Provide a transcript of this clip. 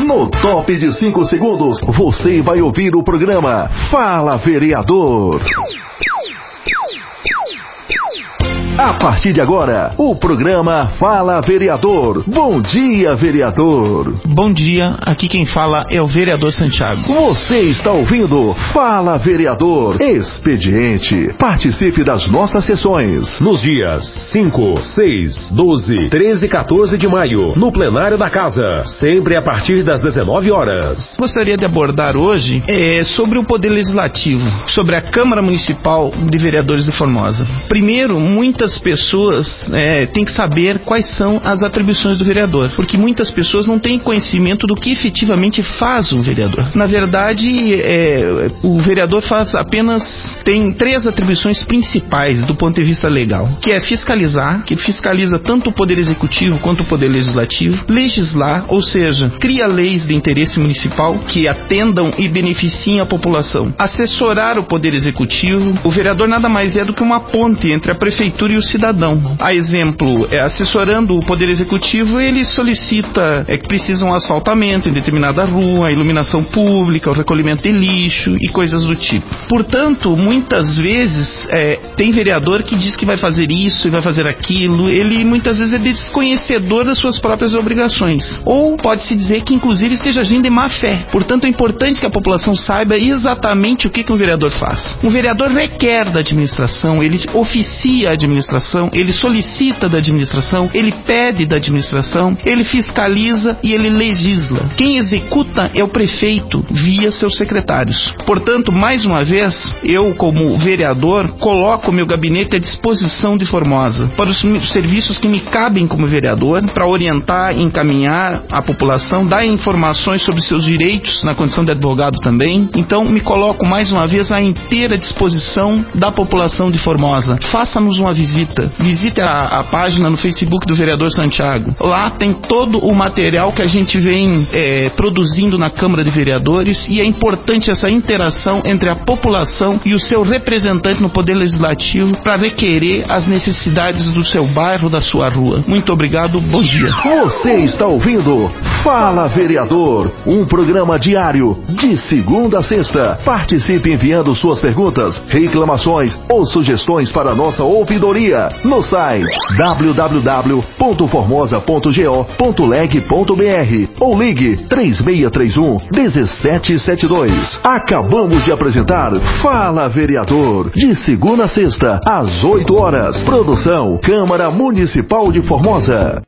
No top de 5 segundos, você vai ouvir o programa Fala Vereador. A partir de agora, o programa Fala Vereador. Bom dia, vereador. Bom dia, aqui quem fala é o vereador Santiago. Você está ouvindo Fala Vereador Expediente. Participe das nossas sessões nos dias 5, 6, 12, 13 e 14 de maio, no plenário da Casa, sempre a partir das 19 horas. Gostaria de abordar hoje sobre o Poder Legislativo, sobre a Câmara Municipal de Vereadores de Formosa. Primeiro, muitas pessoas têm que saber quais são as atribuições do vereador, porque muitas pessoas não têm conhecimento do que efetivamente faz um vereador. Na verdade, o vereador tem 3 atribuições principais do ponto de vista legal, que é fiscalizar, que fiscaliza tanto o Poder Executivo quanto o Poder Legislativo, legislar, ou seja, cria leis de interesse municipal que atendam e beneficiem a população, assessorar o Poder Executivo. O vereador nada mais é do que uma ponte entre a prefeitura e o cidadão. A exemplo, assessorando o Poder Executivo, ele solicita que precisa um asfaltamento em determinada rua, a iluminação pública, o recolhimento de lixo e coisas do tipo. Portanto, muitas vezes tem vereador que diz que vai fazer isso e vai fazer aquilo. Ele muitas vezes é desconhecedor das suas próprias obrigações. Ou pode-se dizer que inclusive esteja agindo de má fé. Portanto, é importante que a população saiba exatamente o que um vereador faz. Um vereador requer da administração, ele oficia a administração, ele solicita da administração, ele pede da administração, ele fiscaliza e ele legisla. Quem executa é o prefeito via seus secretários. Portanto, mais uma vez, eu como vereador coloco meu gabinete à disposição de Formosa para os serviços que me cabem como vereador, para orientar e encaminhar a população, dar informações sobre seus direitos na condição de advogado também. Então, me coloco mais uma vez à inteira disposição da população de Formosa. Faça-nos uma visita. Visite a página no Facebook do vereador Santiago. Lá tem todo o material que a gente vem produzindo na Câmara de Vereadores, e é importante essa interação entre a população e o seu representante no Poder Legislativo para requerer as necessidades do seu bairro, da sua rua. Muito obrigado, bom dia. Você está ouvindo Fala Vereador, um programa diário de segunda a sexta. Participe enviando suas perguntas, reclamações ou sugestões para a nossa ouvidoria no site www.formosa.go.leg.br ou ligue 3631-1772. Acabamos de apresentar Fala Vereador, de segunda a sexta às 8 horas. Produção Câmara Municipal de Formosa.